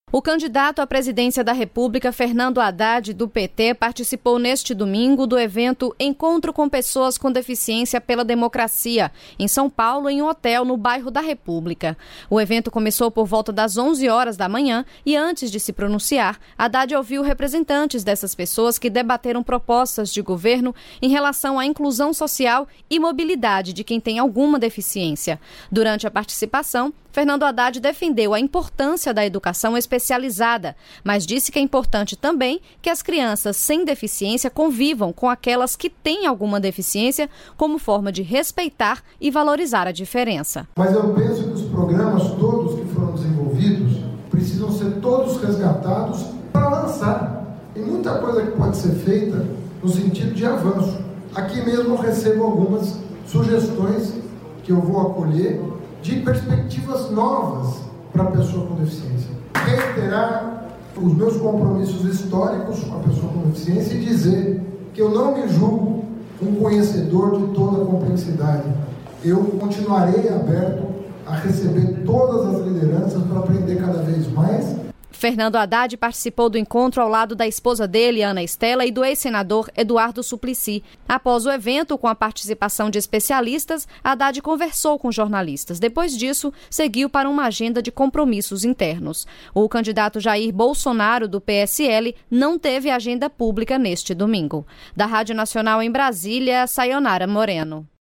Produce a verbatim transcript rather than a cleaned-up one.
O candidato à presidência da República, Fernando Haddad, do P T, participou neste domingo do evento Encontro com Pessoas com Deficiência pela Democracia, em São Paulo, em um hotel no bairro da República. O evento começou por volta das onze horas da manhã e, antes de se pronunciar, Haddad ouviu representantes dessas pessoas que debateram propostas de governo em relação à inclusão social e mobilidade de quem tem alguma deficiência. Durante a participação, Fernando Haddad defendeu a importância da educação especializada, mas disse que é importante também que as crianças sem deficiência convivam com aquelas que têm alguma deficiência como forma de respeitar e valorizar a diferença. Mas eu penso que os programas todos que foram desenvolvidos precisam ser todos resgatados para lançar. Tem muita coisa que pode ser feita no sentido de avanço. Aqui mesmo eu recebo algumas sugestões que eu vou acolher de perspectivas novas para a pessoa com deficiência. Reiterar os meus compromissos históricos com a pessoa com deficiência e dizer que eu não me julgo um conhecedor de toda a complexidade. Eu continuarei aberto a receber todas as lideranças para aprender cada vez mais. Fernando Haddad participou do encontro ao lado da esposa dele, Ana Estela, e do ex-senador Eduardo Suplicy. Após o evento, com a participação de especialistas, Haddad conversou com jornalistas. Depois disso, seguiu para uma agenda de compromissos internos. O candidato Jair Bolsonaro, do P S L, não teve agenda pública neste domingo. Da Rádio Nacional em Brasília, Sayonara Moreno.